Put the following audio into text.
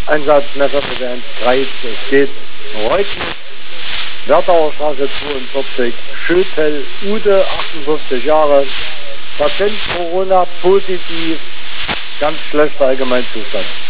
Einsatzmesser für den 3. Es geht Reutnitz, Werdauer Straße 42, Schötel, Ude, 58 Jahre, Patient Corona positiv, ganz schlechter Allgemeinzustand.